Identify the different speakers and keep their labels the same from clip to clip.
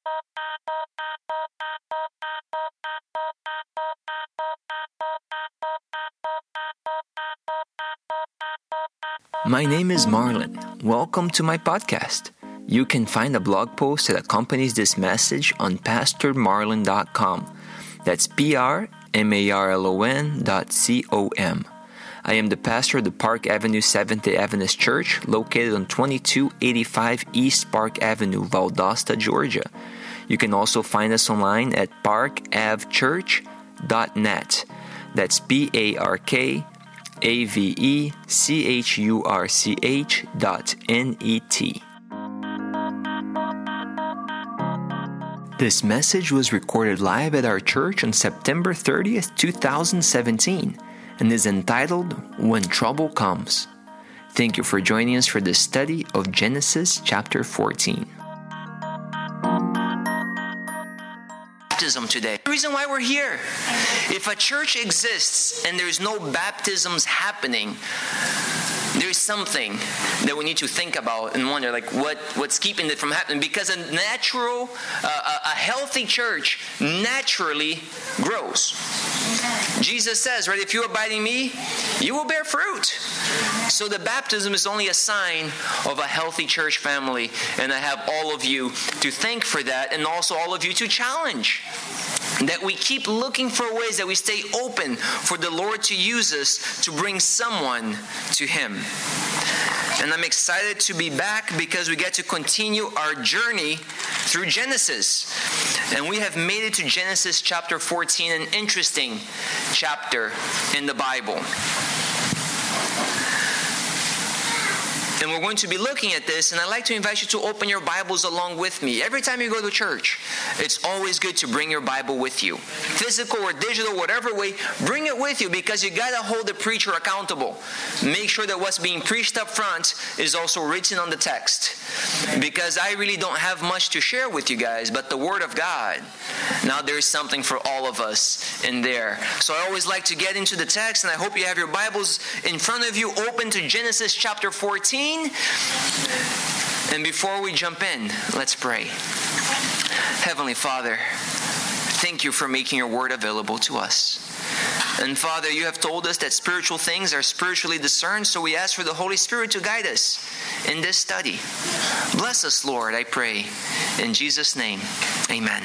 Speaker 1: My name is Marlon. Welcome to my podcast. You can find a blog post that accompanies this message on pastormarlon.com. That's PRMARLON.com. I am the pastor of the Park Avenue Seventh-day Adventist Church, located on 2285 East Park Avenue, Valdosta, Georgia. You can also find us online at parkavchurch.net. That's PARKAVECHURCH.net. This message was recorded live at our church on September 30th, 2017, and is entitled, When Trouble Comes. Thank you for joining us for the study of Genesis chapter 14. Baptism today. The reason why we're here. If a church exists and there's no baptisms happening, there's something that we need to think about and wonder, like what's keeping it from happening? Because a healthy church naturally grows. Jesus says, right, if you abide in me, you will bear fruit. So the baptism is only a sign of a healthy church family. And I have all of you to thank for that, and also all of you to challenge. That we keep looking for ways that we stay open for the Lord to use us to bring someone to Him. And I'm excited to be back because we get to continue our journey through Genesis. And we have made it to Genesis chapter 14, an interesting chapter in the Bible. And we're going to be looking at this, and I'd like to invite you to open your Bibles along with me. Every time you go to church, it's always good to bring your Bible with you. Physical or digital, whatever way, bring it with you because you got to hold the preacher accountable. Make sure that what's being preached up front is also written on the text. Because I really don't have much to share with you guys, but the Word of God. Now there's something for all of us in there. So I always like to get into the text, and I hope you have your Bibles in front of you open to Genesis chapter 14. And before we jump in, let's pray. Heavenly Father, thank you for making your word available to us. And Father, you have told us that spiritual things are spiritually discerned, so we ask for the Holy Spirit to guide us in this study. Bless us, Lord, I pray. In Jesus' name, amen.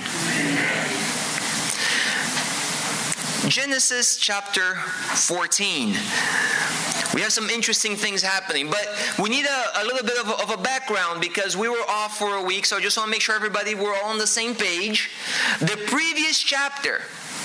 Speaker 1: Genesis chapter 14. We have some interesting things happening, but we need a little bit of a background because we were off for a week, so I just want to make sure we're all on the same page. The previous chapter,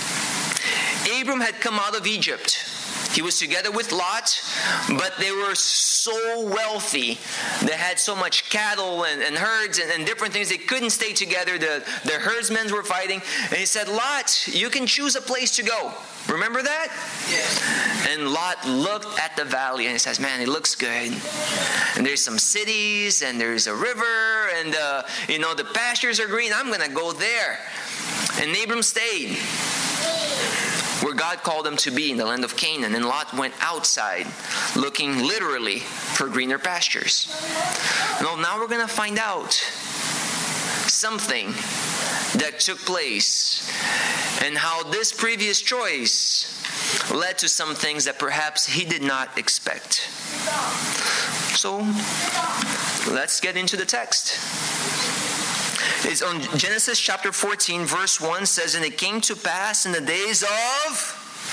Speaker 1: Abram had come out of Egypt. He was together with Lot, but they were so wealthy. They had so much cattle and herds and different things. They couldn't stay together. The herdsmen were fighting. And he said, Lot, you can choose a place to go. Remember that? Yes. And Lot looked at the valley and he says, man, it looks good. And there's some cities and there's a river and, the pastures are green. I'm going to go there. And Abram stayed where God called him to be in the land of Canaan. And Lot went outside looking literally for greener pastures. Now we're going to find out something that took place and how this previous choice led to some things that perhaps he did not expect. So let's get into the text. It's on Genesis chapter 14, verse 1 says, and it came to pass in the days of...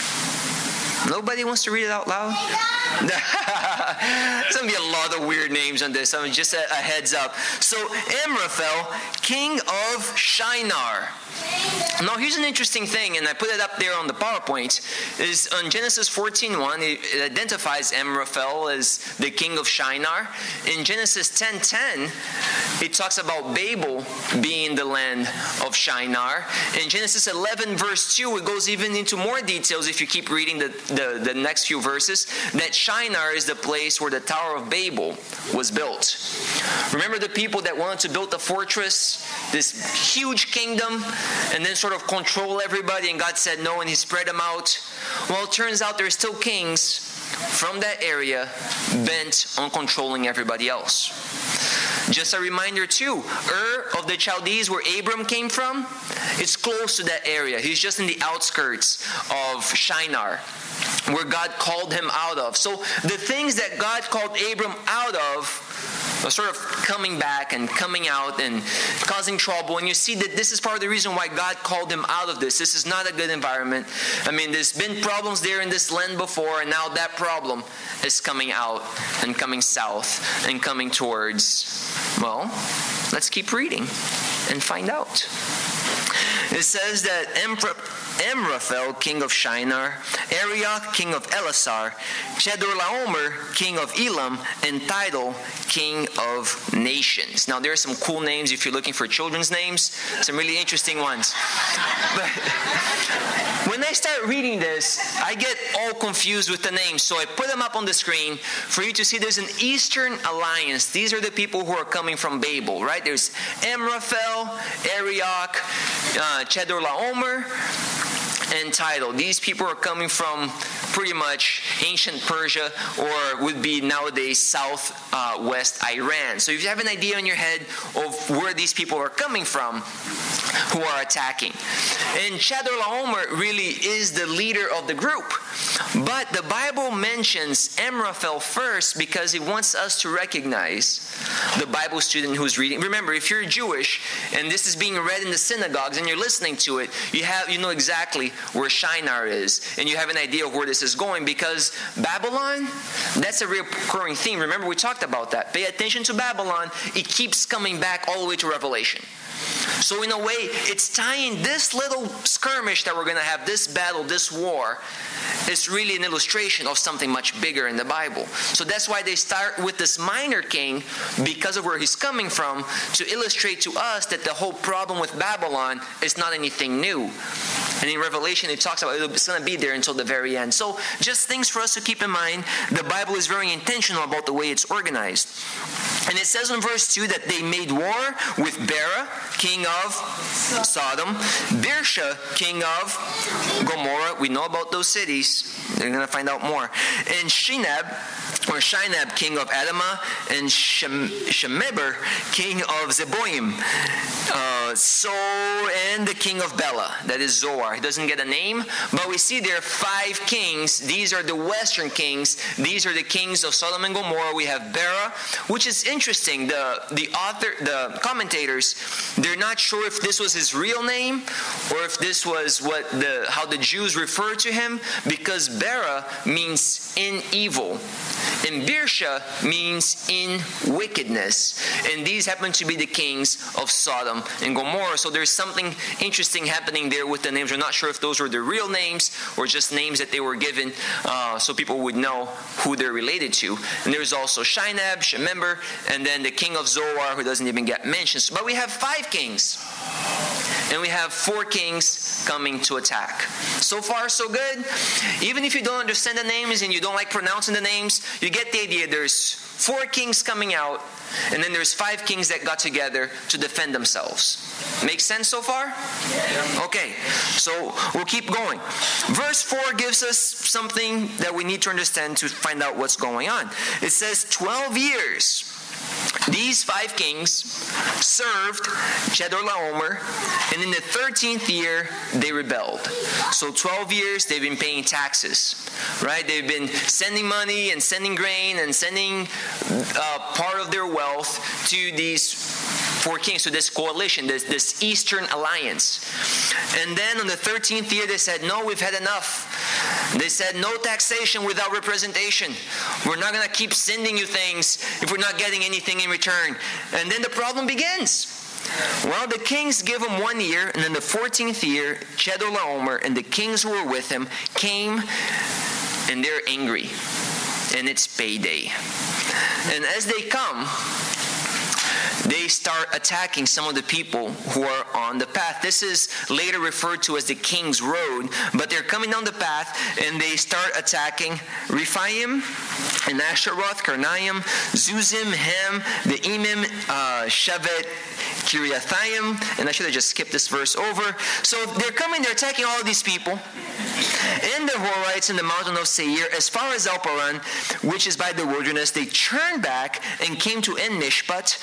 Speaker 1: Nobody wants to read it out loud? There's going to be a lot of weird names on this. Just a heads up. So, Amraphel, king of Shinar. Now, here's an interesting thing, and I put it up there on the PowerPoint, is on Genesis 14:1, it identifies Amraphel as the king of Shinar. In Genesis 10:10, it talks about Babel being the land of Shinar. In Genesis 11, verse 2, it goes even into more details if you keep reading the next few verses, that Shinar is the place where the Tower of Babel was built. Remember the people that wanted to build a fortress, this huge kingdom, and then sort of control everybody, and God said no, and He spread them out. Well, it turns out there are still kings from that area bent on controlling everybody else. Just a reminder too, Ur of the Chaldees, where Abram came from, it's close to that area. He's just in the outskirts of Shinar, where God called him out of. So the things that God called Abram out of are sort of coming back and coming out and causing trouble. And you see that this is part of the reason why God called him out of this. This is not a good environment. I mean, there's been problems there in this land before, and now that problem is coming out and coming south and coming towards, well, let's keep reading and find out. It says that Amraphel, king of Shinar, Arioch, king of Elasar, Chedorlaomer, king of Elam, and Tidal, king of nations. Now, there are some cool names if you're looking for children's names, some really interesting ones. But when I start reading this, I get all confused with the names, so I put them up on the screen for you to see. There's an Eastern alliance. These are the people who are coming from Babel, right? There's Amraphel, Arioch, Chedorlaomer, and Tidal. These people are coming from pretty much ancient Persia, or would be nowadays southwest Iran. So if you have an idea in your head of where these people are coming from, who are attacking. And Chedorlaomer really is the leader of the group. But the Bible mentions Amraphel first because it wants us to recognize the Bible student who's reading. Remember, if you're Jewish and this is being read in the synagogues and you're listening to it, you know exactly where Shinar is, and you have an idea of where this is going, because Babylon, that's a recurring theme. Remember, we talked about that. Pay attention to Babylon. It keeps coming back all the way to Revelation. So in a way, it's tying this little skirmish that we're going to have, this battle, this war, is really an illustration of something much bigger in the Bible. So that's why they start with this minor king, because of where he's coming from, to illustrate to us that the whole problem with Babylon is not anything new. And in Revelation, it talks about it's going to be there until the very end. So just things for us to keep in mind. The Bible is very intentional about the way it's organized. And it says in verse 2 that they made war with Bera, king of Sodom, Birsha, king of Gomorrah. We know about those cities. They're going to find out more. And Shinab, king of Adamah, and Shemeber, king of Zeboim. And the king of Bela, that is Zoar. He doesn't get a name, but we see there are 5 kings. These are the western kings. These are the kings of Sodom and Gomorrah. We have Bera, which is interesting. The commentators, they're not sure if this was his real name or if this was how the Jews refer to him, because Bera means in evil. And Birsha means in wickedness. And these happen to be the kings of Sodom and Gomorrah. So there's something interesting happening there with the names. We're not sure if those were their real names or just names that they were given so people would know who they're related to. And there's also Shinab, Shemeber, and then the king of Zoar, who doesn't even get mentioned. But we have 5 kings. And we have 4 kings coming to attack. So far, so good. Even if you don't understand the names and you don't like pronouncing the names, you get the idea. There's 4 kings coming out, and then there's 5 kings that got together to defend themselves. Make sense so far? Okay, so we'll keep going. Verse 4 gives us something that we need to understand to find out what's going on. It says 12 years. These 5 kings served Chedorlaomer, and in the 13th year, they rebelled. So 12 years, they've been paying taxes, right? They've been sending money and sending grain and sending part of their wealth to these 4 kings, to this coalition, this Eastern alliance. And then on the 13th year, they said, no, we've had enough. They said, no taxation without representation. We're not going to keep sending you things if we're not getting anything in return. And then the problem begins. Well, the kings give him 1 year, and then the 14th year, Chedorlaomer and the kings who were with him came, and they're angry. And it's payday. And as they come, they start attacking some of the people who are on the path. This is later referred to as the King's Road, but they're coming down the path and they start attacking Rephaim and Asheroth, Karnaim, Zuzim, Hem, the Emim, Shevet, Kiriathaim, and I should have just skipped this verse over. So they're attacking all of these people. And the Horites in the mountain of Seir, as far as Alparan, which is by the wilderness, they turned back and came to En Mishpat,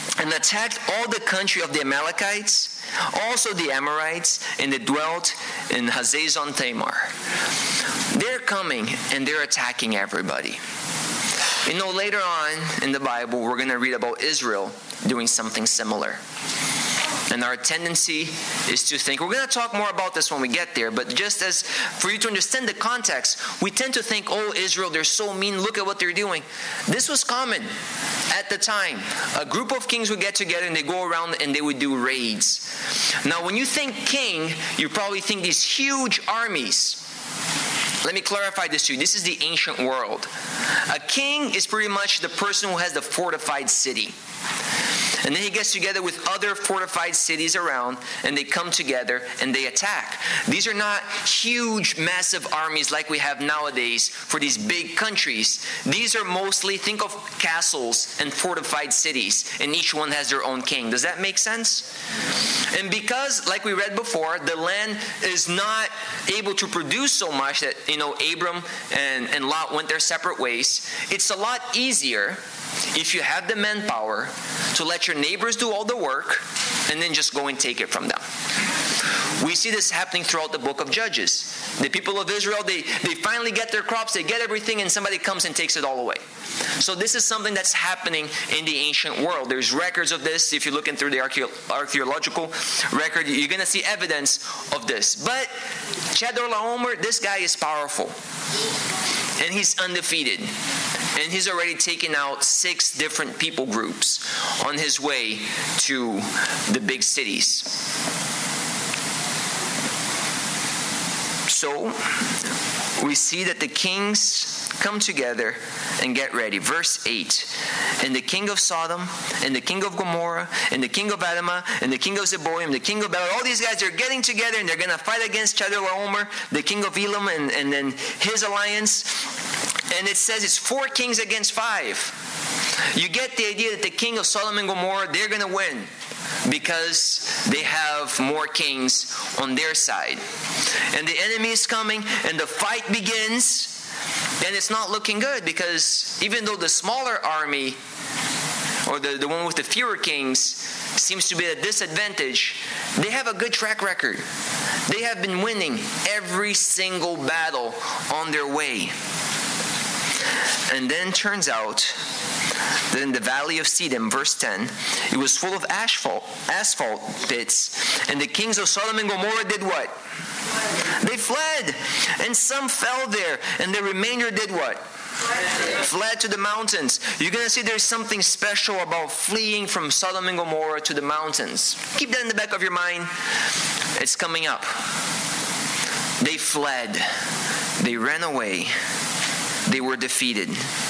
Speaker 1: and attacked all the country of the Amalekites, also the Amorites, and they dwelt in Hazazon Tamar. They're coming and they're attacking everybody. You know, later on in the Bible, we're going to read about Israel doing something similar. And our tendency is to think, we're going to talk more about this when we get there, but just as for you to understand the context, we tend to think, oh, Israel, they're so mean, look at what they're doing. This was common at the time. A group of kings would get together and they go around and they would do raids. Now, when you think king, you probably think these huge armies. Let me clarify this to you. This is the ancient world. A king is pretty much the person who has the fortified city. And then he gets together with other fortified cities around, and they come together and they attack. These are not huge, massive armies like we have nowadays for these big countries. These are mostly, think of castles and fortified cities, and each one has their own king. Does that make sense? And because, like we read before, the land is not able to produce so much that, Abram and Lot went their separate ways, it's a lot easier if you have the manpower to let your neighbors do all the work and then just go and take it from them. We see this happening throughout the book of Judges. The people of Israel, they finally get their crops, they get everything, and somebody comes and takes it all away. So this is something that's happening in the ancient world. There's records of this. If you're looking through the archaeological record, you're going to see evidence of this. But Chedorlaomer, this guy is powerful. And he's undefeated. And he's already taken out 6 different people groups on his way to the big cities. So, we see that the kings come together and get ready. Verse 8. And the king of Sodom, and the king of Gomorrah, and the king of Admah, and the king of Zeboim, the king of Bela, all these guys are getting together and they're going to fight against Chedorlaomer, the king of Elam, and then his alliance. And it says it's 4 kings against 5. You get the idea that the king of Sodom and Gomorrah, they're going to win because they have more kings on their side. And the enemy is coming and the fight begins. And it's not looking good because even though the smaller army, or the one with the fewer kings, seems to be at a disadvantage, they have a good track record. They have been winning every single battle on their way. And then turns out that in the valley of Siddim, verse 10, it was full of asphalt pits, and the kings of Sodom and Gomorrah did what? They fled, and some fell there, and the remainder did what? Fled to the mountains. You're going to see there's something special about fleeing from Sodom and Gomorrah to the mountains. Keep that in the back of your mind. It's coming up. They fled. They ran away. They were defeated.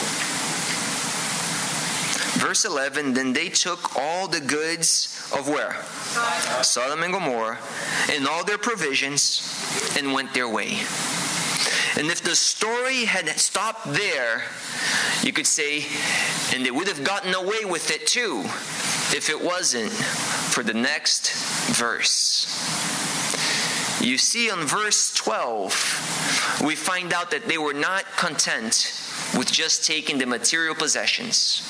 Speaker 1: Verse 11, then they took all the goods of where? Sodom and Gomorrah, and all their provisions, and went their way. And if the story had stopped there, you could say, and they would have gotten away with it too, if it wasn't for the next verse. You see, on verse 12, we find out that they were not content with just taking the material possessions.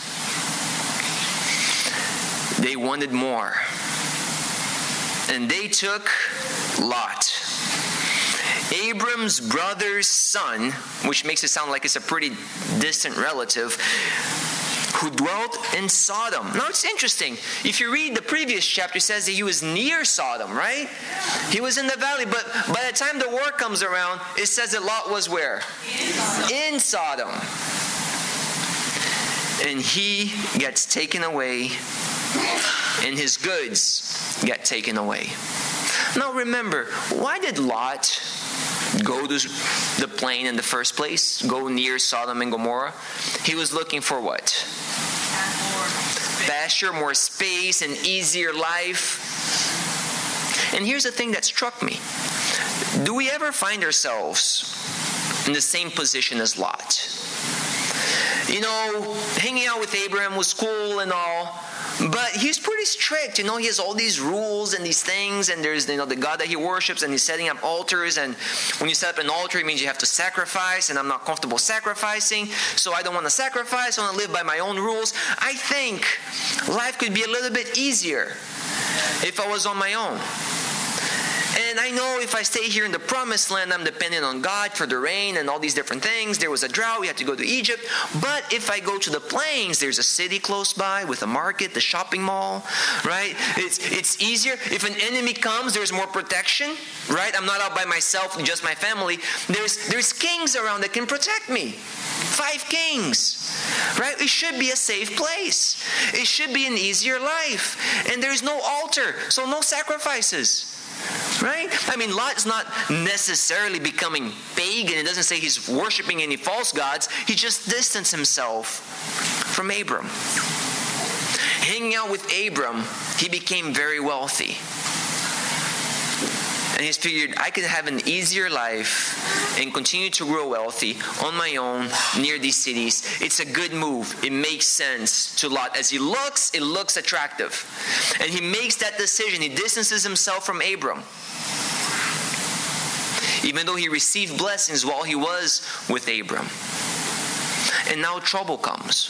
Speaker 1: They wanted more. And they took Lot, Abram's brother's son, which makes it sound like it's a pretty distant relative, who dwelt in Sodom. Now it's interesting. If you read the previous chapter, it says that he was near Sodom, right? He was in the valley, but by the time the war comes around, it says that Lot was where? In Sodom. And he gets taken away, and his goods get taken away. Now remember, why did Lot go to the plain in the first place? Go near Sodom and Gomorrah? He was looking for what? Pasture, more space, an easier life. And here's the thing that struck me. Do we ever find ourselves in the same position as Lot? You know, hanging out with Abraham was cool and all, But he's pretty strict. He has all these rules and these things, and there's the God that he worships, and he's setting up altars, and when you set up an altar, it means you have to sacrifice, and I'm not comfortable sacrificing, so I don't want to sacrifice. I want to live by my own rules. I think life could be a little bit easier if I was on my own. And I know if I stay here in the promised land, I'm dependent on God for the rain and all these different things. There was a drought, we had to go to Egypt. But if I go to the plains, there's a city close by with a market, the shopping mall, right? It's easier. If an enemy comes, there's more protection, right? I'm not out by myself with just my family. There's kings around that can protect me. 5 kings, right? It should be a safe place. It should be an easier life. And there's no altar, so no sacrifices. Right? I mean, Lot's not necessarily becoming pagan. It doesn't say he's worshiping any false gods. He just distanced himself from Abram. Hanging out with Abram, he became very wealthy. And he's figured, I could have an easier life and continue to grow wealthy on my own near these cities. It's a good move. It makes sense to Lot. As he looks, it looks attractive. And he makes that decision. He distances himself from Abram. Even though he received blessings while he was with Abram. And now trouble comes.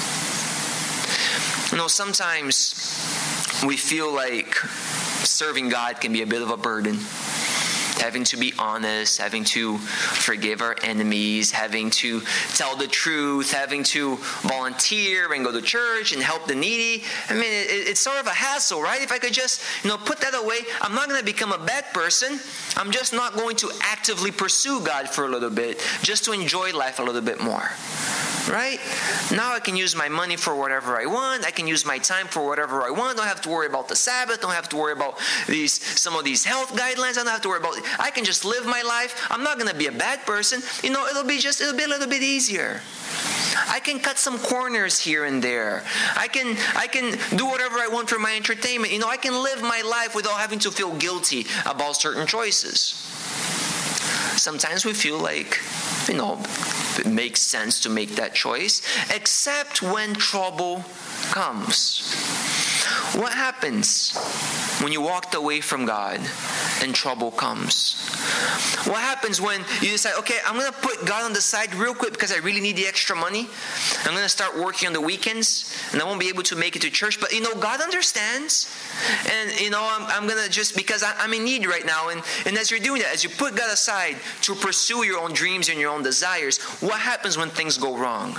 Speaker 1: Sometimes we feel like serving God can be a bit of a burden. Having to be honest, having to forgive our enemies, having to tell the truth, having to volunteer and go to church and help the needy. I mean, it's sort of a hassle, right? If I could just, put that away, I'm not going to become a bad person. I'm just not going to actively pursue God for a little bit, just to enjoy life a little bit more. Right? Now I can use my money for whatever I want. I can use my time for whatever I want. Don't have to worry about the Sabbath. Don't have to worry about some of these health guidelines. I don't have to worry about it. I can just live my life. I'm not going to be a bad person. It'll be a little bit easier. I can cut some corners here and there. I can do whatever I want for my entertainment. I can live my life without having to feel guilty about certain choices. Sometimes we feel like, it makes sense to make that choice, except when trouble comes. What happens when you walked away from God and trouble comes? What happens when you decide, okay, I'm going to put God on the side real quick because I really need the extra money. I'm going to start working on the weekends and I won't be able to make it to church. But, God understands. And, I'm going to just, because I'm in need right now. And as you're doing that, as you put God aside to pursue your own dreams and your own desires, what happens when things go wrong?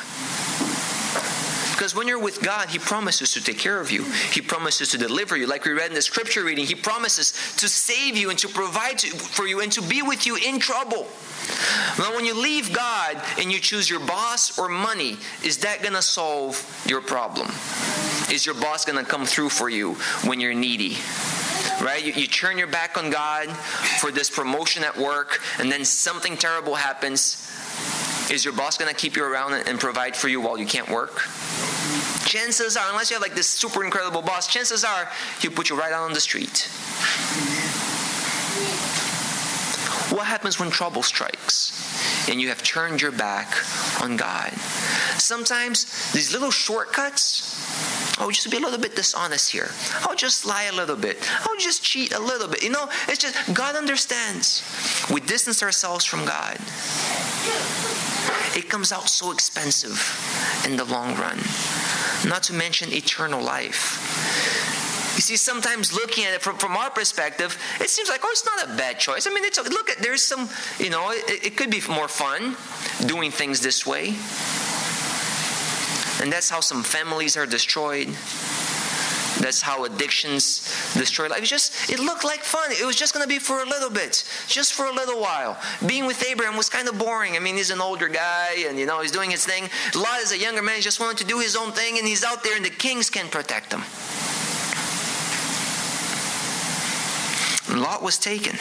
Speaker 1: Because when you're with God, He promises to take care of you. He promises to deliver you. Like we read in the scripture reading, He promises to save you and to provide for you and to be with you in trouble. Now, when you leave God and you choose your boss or money, is that going to solve your problem? Is your boss going to come through for you when you're needy? Right? You turn your back on God for this promotion at work, and then something terrible happens. Is your boss going to keep you around and provide for you while you can't work? Chances are, unless you have this super incredible boss, chances are he'll put you right out on the street. What happens when trouble strikes and you have turned your back on God? Sometimes these little shortcuts, I'll just be a little bit dishonest here. I'll just lie a little bit. I'll just cheat a little bit. It's just, God understands. We distance ourselves from God. It comes out so expensive in the long run. Not to mention eternal life. You see, sometimes looking at it from our perspective, it seems like, it's not a bad choice. I mean, there's some, it could be more fun doing things this way. And that's how some families are destroyed. That's how addictions destroy life. It looked like fun. It was just going to be for a little bit. Just for a little while. Being with Abraham was kind of boring. I mean, he's an older guy and, he's doing his thing. Lot is a younger man. He just wanted to do his own thing and he's out there and the kings can protect him. And Lot was taken.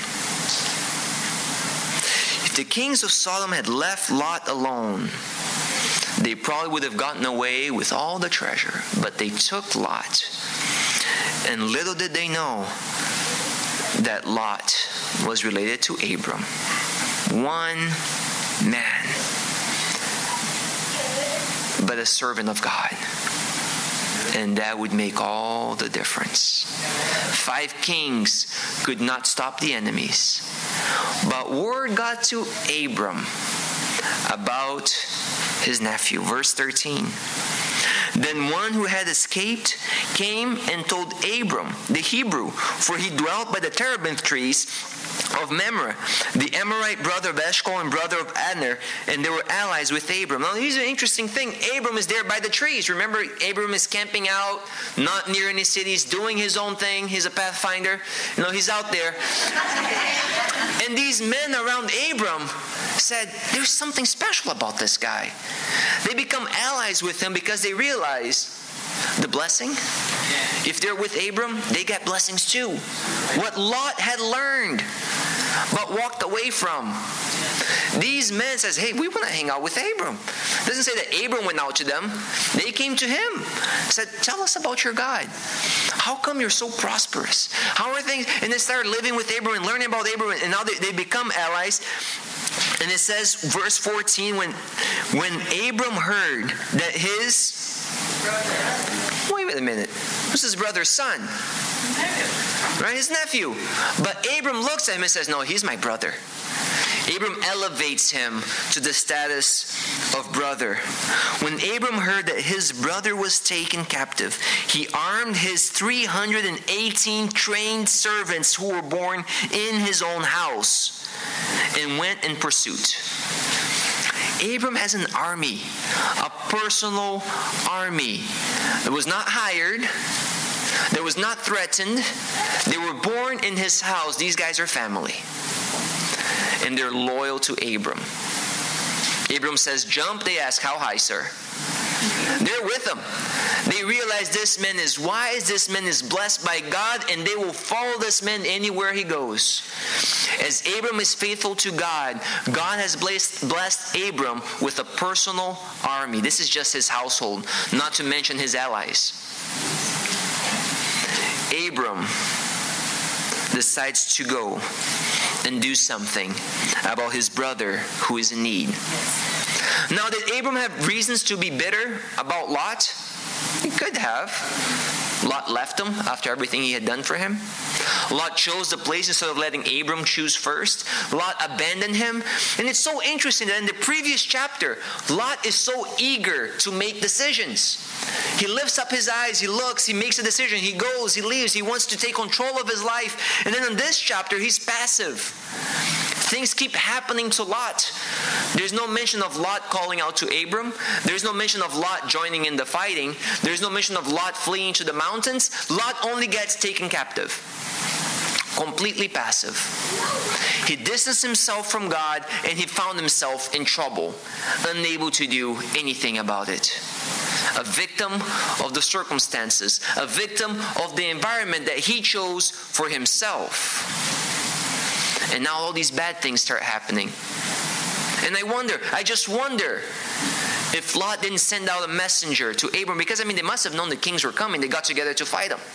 Speaker 1: If the kings of Sodom had left Lot alone, they probably would have gotten away with all the treasure. But they took Lot. And little did they know that Lot was related to Abram. One man, but a servant of God. And that would make all the difference. 5 kings could not stop the enemies. But word got to Abram about his nephew. Verse 13. Then one who had escaped came and told Abram, the Hebrew, for he dwelt by the terebinth trees of Mamre, the Amorite brother of Eshcol and brother of Aner, and they were allies with Abram. Now, here's an interesting thing. Abram is there by the trees. Remember, Abram is camping out, not near any cities, doing his own thing. He's a pathfinder. He's out there. And these men around Abram said, there's something special about this guy. They become allies with him because they realize the blessing. If they're with Abram, they get blessings too. What Lot had learned but walked away from. These men says, hey, we want to hang out with Abram. It doesn't say that Abram went out to them. They came to him. Said, tell us about your God. How come you're so prosperous? How are things? And they started living with Abram and learning about Abram, and now they become allies. And it says, verse 14, when Abram heard that his brother. Wait a minute. Who's his brother's son? Right, his nephew. But Abram looks at him and says, no, he's my brother. Abram elevates him to the status of brother. When Abram heard that his brother was taken captive, he armed his 318 trained servants who were born in his own house and went in pursuit. Abram has an army, a personal army that was not hired, that was not threatened. They were born in his house. These guys are family. And they're loyal to Abram. Abram says, jump. They ask, how high, sir? They're with him. They realize this man is wise, this man is blessed by God, and they will follow this man anywhere he goes. As Abram is faithful to God, God has blessed Abram with a personal army. This is just his household, not to mention his allies. Abram decides to go and do something about his brother who is in need. Now, did Abram have reasons to be bitter about Lot? He could have. Lot left him after everything he had done for him. Lot chose the place instead of letting Abram choose first. Lot abandoned him. And it's so interesting that in the previous chapter, Lot is so eager to make decisions. He lifts up his eyes, he looks, he makes a decision, he goes, he leaves, he wants to take control of his life. And then in this chapter, he's passive. Things keep happening to Lot. There's no mention of Lot calling out to Abram. There's no mention of Lot joining in the fighting. There's no mention of Lot fleeing to the mountains. Lot only gets taken captive. Completely passive. He distanced himself from God and he found himself in trouble, unable to do anything about it. A victim of the circumstances, a victim of the environment that he chose for himself. And now all these bad things start happening. And I just wonder if Lot didn't send out a messenger to Abram, because they must have known the kings were coming. They got together to fight him.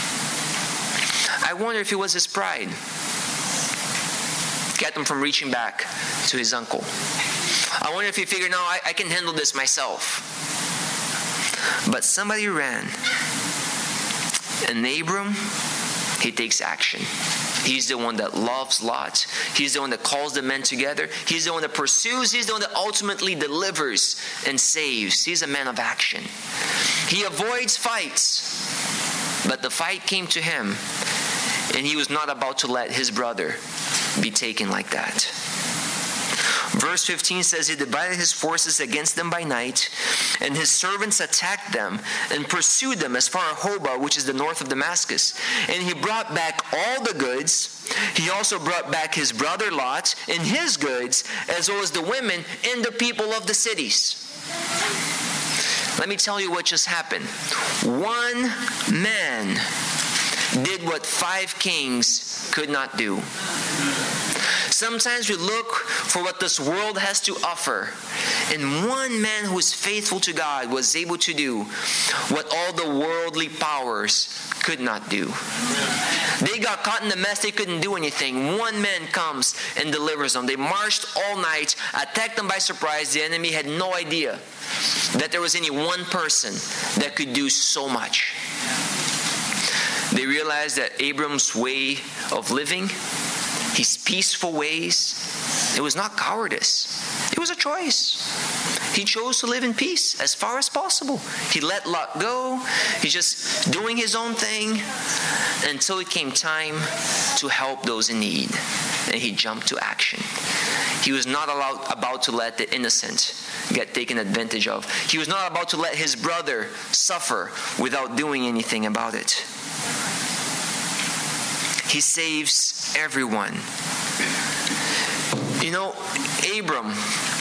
Speaker 1: I wonder if it was his pride kept him from reaching back to his uncle. I wonder if he figured, no, I can handle this myself. But somebody ran. And Abram, he takes action. He's the one that loves Lot. He's the one that calls the men together. He's the one that pursues. He's the one that ultimately delivers and saves. He's a man of action. He avoids fights. But the fight came to him. And he was not about to let his brother be taken like that. Verse 15 says, he divided his forces against them by night, and his servants attacked them and pursued them as far as Hobah, which is the north of Damascus. And he brought back all the goods. He also brought back his brother Lot and his goods, as well as the women and the people of the cities. Let me tell you what just happened. One man did what 5 kings could not do. Sometimes we look for what this world has to offer, And one man who is faithful to God was able to do what all the worldly powers could not do. They got caught in the mess. They couldn't do anything. One man comes and delivers them. They marched all night, attacked them by surprise. The enemy had no idea that there was any one person that could do so much. They realized that Abram's way of living, his peaceful ways, it was not cowardice. It was a choice. He chose to live in peace as far as possible. He let Lot go. He's just doing his own thing until it came time to help those in need. And he jumped to action. He was not about to let the innocent get taken advantage of. He was not about to let his brother suffer without doing anything about it. He saves everyone. You know, Abram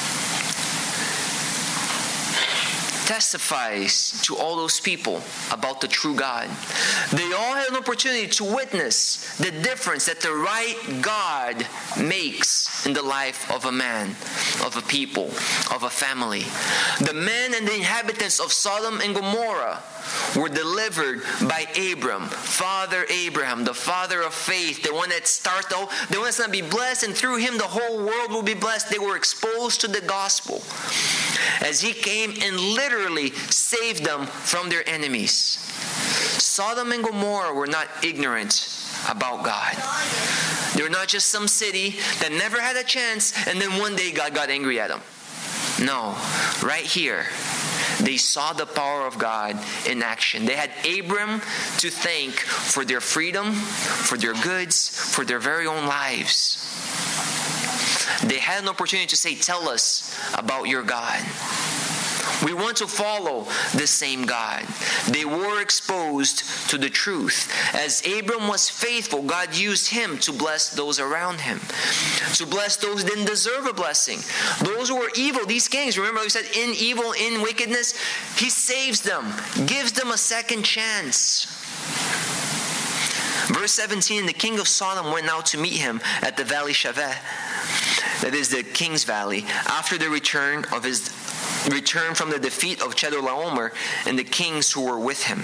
Speaker 1: testifies to all those people about the true God. They all had an opportunity to witness the difference that the right God makes in the life of a man, of a people, of a family. The men and the inhabitants of Sodom and Gomorrah were delivered by Abram, Father Abraham, the father of faith, the one that started, the one that's going to be blessed, and through him the whole world will be blessed. They were exposed to the gospel as he came and literally saved them from their enemies. Sodom and Gomorrah were not ignorant about God. They were not just some city that never had a chance and then one day God got angry at them. No, right here, they saw the power of God in action. They had Abram to thank for their freedom, for their goods, for their very own lives. They had an opportunity to say, tell us about your God. We want to follow the same God. They were exposed to the truth. As Abram was faithful, God used him to bless those around him, to bless those who didn't deserve a blessing. Those who were evil, these kings, remember we said in evil, in wickedness, he saves them, gives them a second chance. Verse 17, the king of Sodom went out to meet him at the valley Shaveh, that is the king's valley, after the return from the defeat of Chedorlaomer and the kings who were with him.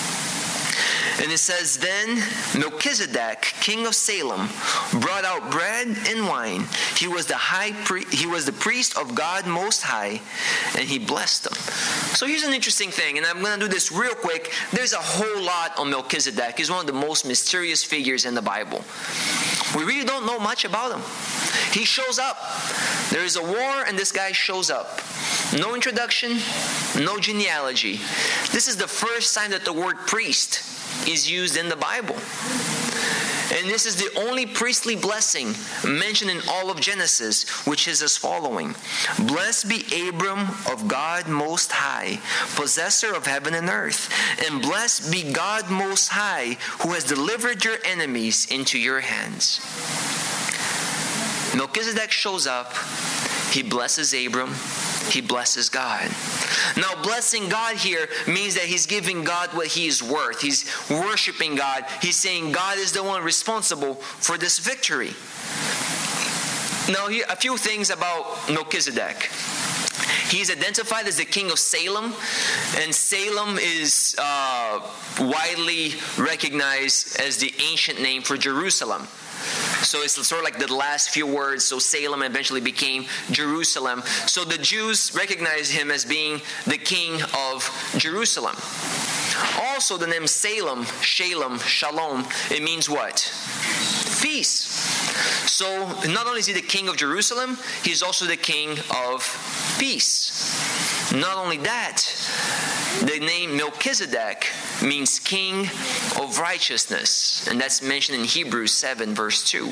Speaker 1: And it says, then Melchizedek, king of Salem, brought out bread and wine. He was the priest of God Most High, and he blessed them. So here's an interesting thing, and I'm going to do this real quick. There's a whole lot on Melchizedek. He's one of the most mysterious figures in the Bible. We really don't know much about him. He shows up. There is a war, and this guy shows up. No introduction, no genealogy. This is the first time that the word priest is used in the Bible. And this is the only priestly blessing mentioned in all of Genesis, which is as following. Blessed be Abram of God Most High, possessor of heaven and earth. And blessed be God Most High, who has delivered your enemies into your hands. Melchizedek shows up. He blesses Abram. He blesses God. Now, blessing God here means that he's giving God what he is worth. He's worshiping God. He's saying God is the one responsible for this victory. Now, here a few things about Melchizedek. He's identified as the king of Salem, and Salem is widely recognized as the ancient name for Jerusalem. So it's sort of like the last few words. So Salem eventually became Jerusalem. So the Jews recognized him as being the king of Jerusalem. Also, the name Salem, Shalem, Shalom, it means what? Peace. So not only is he the king of Jerusalem, he's also the king of peace. Not only that, the name Melchizedek means king of righteousness, and that's mentioned in Hebrews 7 verse 2.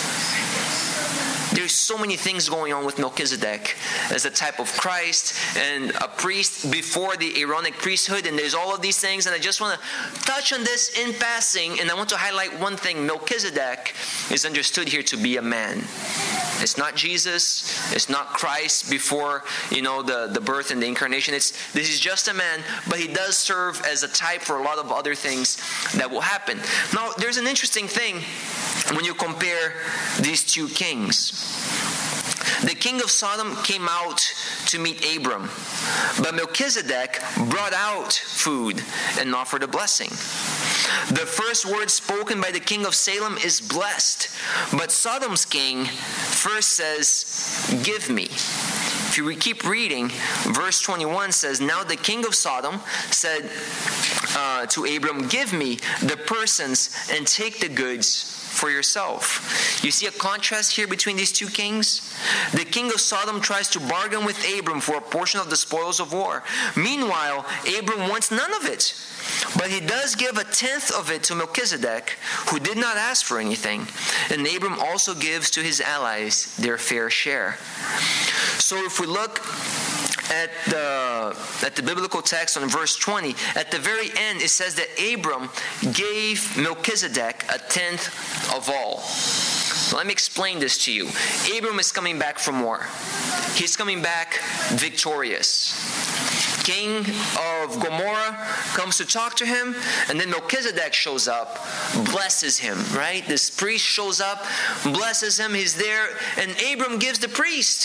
Speaker 1: There's so many things going on with Melchizedek as a type of Christ and a priest before the Aaronic priesthood, and there's all of these things, and I just want to touch on this in passing, and I want to highlight one thing. Melchizedek is understood here to be a man. It's not Jesus. It's not Christ before, the birth and the incarnation. This is just a man, but he does serve as a type for a lot of other things that will happen. Now, there's an interesting thing when you compare these two kings. The king of Sodom came out to meet Abram, but Melchizedek brought out food and offered a blessing. The first word spoken by the king of Salem is blessed, but Sodom's king first says, give me. If you keep reading, verse 21 says, now the king of Sodom said to Abram, give me the persons and take the goods for yourself. You see a contrast here between these two kings? The king of Sodom tries to bargain with Abram for a portion of the spoils of war. Meanwhile, Abram wants none of it. But he does give a tenth of it to Melchizedek, who did not ask for anything. And Abram also gives to his allies their fair share. So if we look at the biblical text on verse 20, at the very end it says that Abram gave Melchizedek a tenth of all. So let me explain this to you. Abram is coming back from war. He's coming back victorious. King of Gomorrah comes to talk to him, and then Melchizedek shows up, blesses him, right? This priest shows up, blesses him, he's there, and Abram gives the priest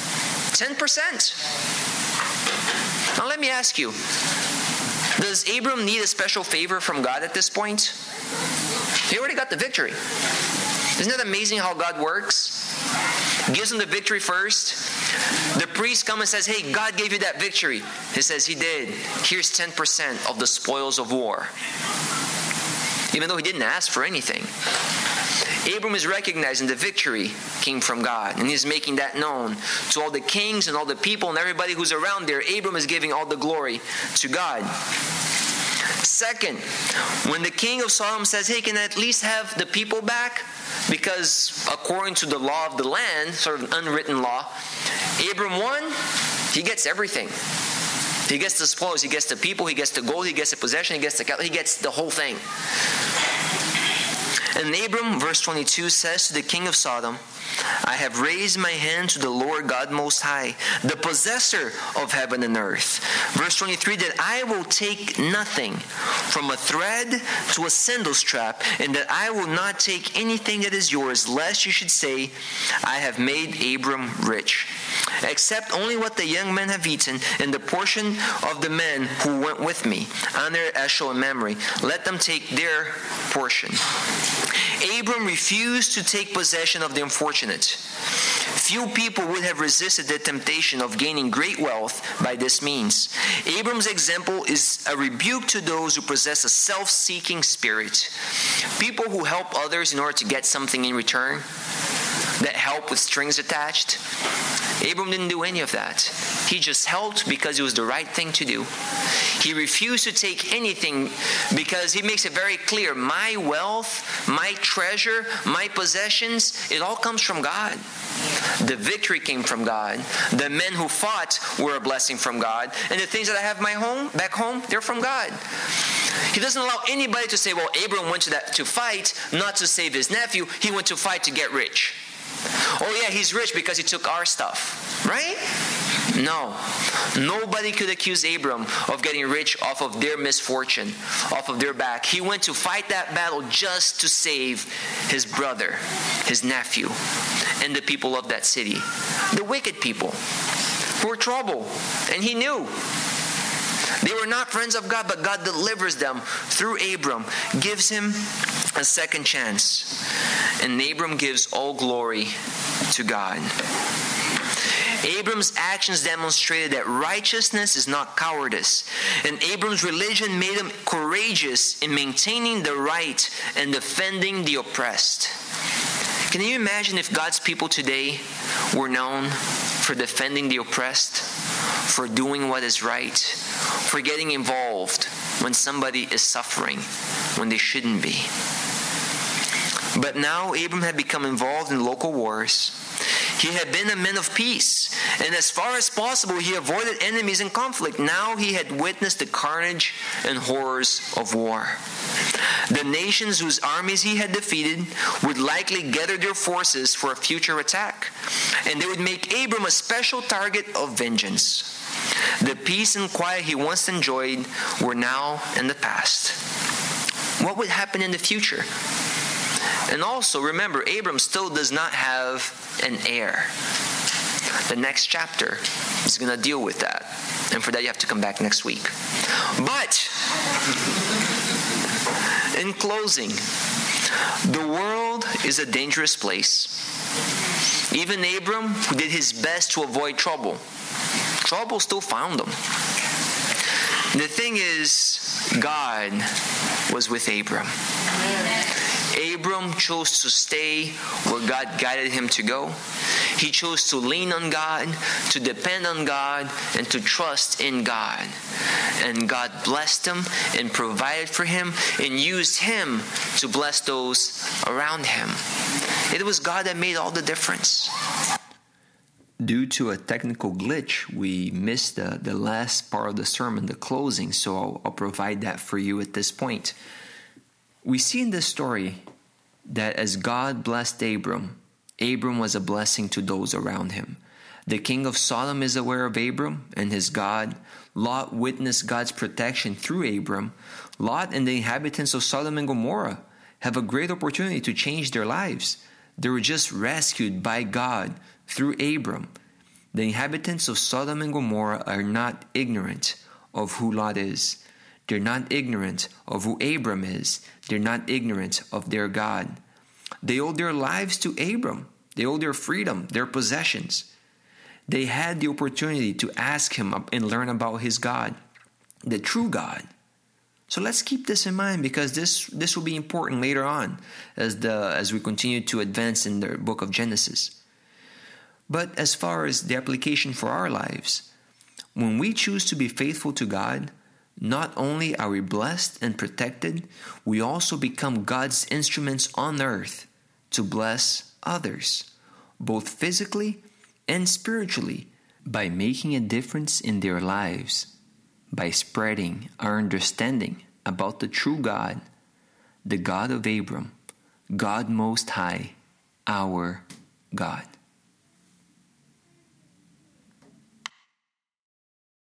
Speaker 1: 10%. Now let me ask you, does Abram need a special favor from God at this point? He already got the victory. Isn't that amazing how God works? Gives him the victory first. The priest comes and says, hey, God gave you that victory. He says, he did. Here's 10% of the spoils of war. Even though he didn't ask for anything. Abram is recognizing the victory came from God, and he's making that known to all the kings and all the people and everybody who's around there. Abram is giving all the glory to God. Second, when the king of Sodom says, hey, can I at least have the people back? Because according to the law of the land, sort of unwritten law, Abram won, he gets everything. He gets the spoils, he gets the people, he gets the gold, he gets the possession, he gets the whole thing. And Abram, verse 22, says to the king of Sodom, I have raised my hand to the Lord God Most High, the possessor of heaven and earth. Verse 23, that I will take nothing from a thread to a sandal strap, and that I will not take anything that is yours, lest you should say, I have made Abram rich. Except only what the young men have eaten, and the portion of the men who went with me, Aner, Eshel, and Mamre. Let them take their portion. Abram refused to take possession of the unfortunate. Few people would have resisted the temptation of gaining great wealth by this means. Abram's example is a rebuke to those who possess a self-seeking spirit. People who help others in order to get something in return, that help with strings attached. Abram didn't do any of that. He just helped because it was the right thing to do. He refused to take anything because he makes it very clear, my wealth, my treasure, my possessions, it all comes from God. The victory came from God. The men who fought were a blessing from God. And the things that I have back home, they're from God. He doesn't allow anybody to say, well, Abram went to fight not to save his nephew. He went to fight to get rich. Oh yeah, he's rich because he took our stuff. Right? No. Nobody could accuse Abram of getting rich off of their misfortune, off of their back. He went to fight that battle just to save his brother, his nephew, and the people of that city. The wicked people who were trouble. And he knew. They were not friends of God, but God delivers them through Abram, gives him a second chance. And Abram gives all glory to God. Abram's actions demonstrated that righteousness is not cowardice. And Abram's religion made him courageous in maintaining the right and defending the oppressed. Can you imagine if God's people today were known for defending the oppressed, for doing what is right, for getting involved when somebody is suffering, when they shouldn't be? But now Abram had become involved in local wars. He had been a man of peace, and as far as possible, he avoided enemies and conflict. Now he had witnessed the carnage and horrors of war. The nations whose armies he had defeated would likely gather their forces for a future attack, and they would make Abram a special target of vengeance. The peace and quiet he once enjoyed were now in the past. What would happen in the future? And also, remember, Abram still does not have an heir. The next chapter is going to deal with that. And for that, you have to come back next week. But, in closing, the world is a dangerous place. Even Abram, who did his best to avoid trouble still found him. The thing is, God was with Abram. Abram chose to stay where God guided him to go. He chose to lean on God, to depend on God, and to trust in God. And God blessed him and provided for him and used him to bless those around him. It was God that made all the difference. Due to a technical glitch, we missed the last part of the sermon, the closing, so I'll provide that for you at this point. We see in this story that as God blessed Abram was a blessing to those around him. The king of Sodom is aware of Abram and his God. Lot witnessed God's protection through Abram. Lot and the inhabitants of Sodom and Gomorrah have a great opportunity to change their lives. They were just rescued by God through Abram. The inhabitants of Sodom and Gomorrah are not ignorant of who Lot is. They're not ignorant of who Abram is. They're not ignorant of their God. They owe their lives to Abram. They owe their freedom, their possessions. They had the opportunity to ask him and learn about his God, the true God. So let's keep this in mind, because this will be important later on as we continue to advance in the book of Genesis. But as far as the application for our lives, when we choose to be faithful to God, not only are we blessed and protected, we also become God's instruments on earth to bless others, both physically and spiritually, by making a difference in their lives, by spreading our understanding about the true God, the God of Abram, God Most High, our God.